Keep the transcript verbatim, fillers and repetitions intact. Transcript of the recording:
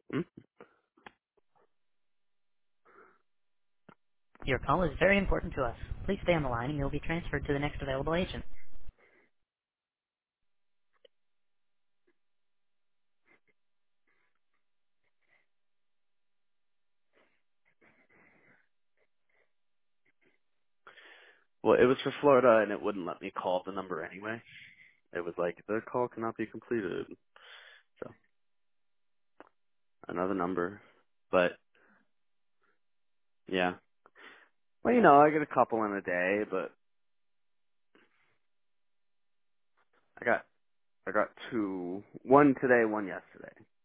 Hmm? Your call is very important to us. Please stay on the line and you'll be transferred to the next available agent. Well, it was for Florida, and it wouldn't let me call the number anyway. It was like, the call cannot be completed. So, another number. But, yeah. Well, you know, I get a couple in a day, but I got, I got two. One today, one yesterday.